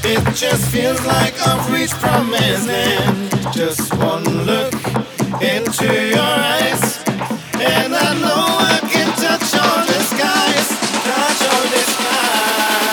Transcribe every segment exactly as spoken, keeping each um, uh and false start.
It just feels like I've reached promised land. Just one look into your eyes, and I know I can touch all the skies, touch all the skies.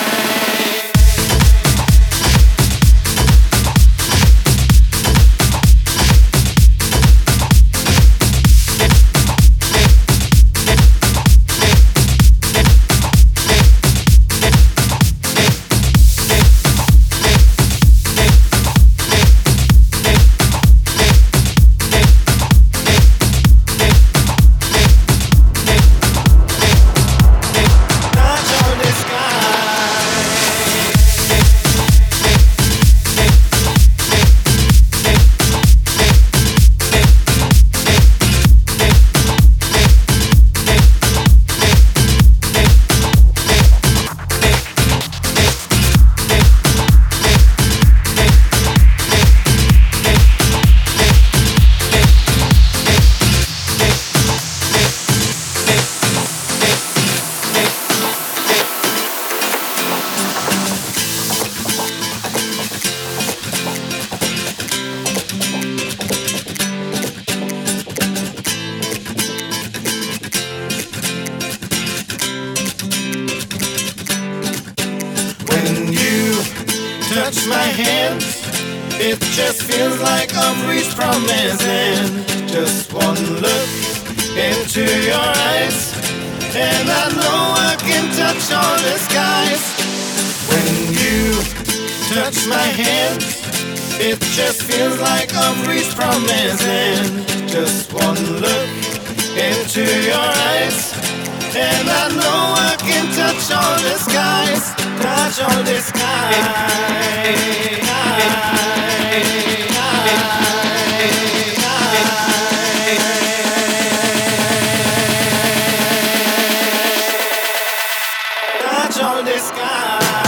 When you touch my hand, it just feels like I've reached promised land. Just one look into your eyes, and I know I can touch all the skies. When you touch my hand, it just feels like I've reached promised land. Just one look into your eyes, and I know I can touch all the skies, touch all the skies. Touch all the skies.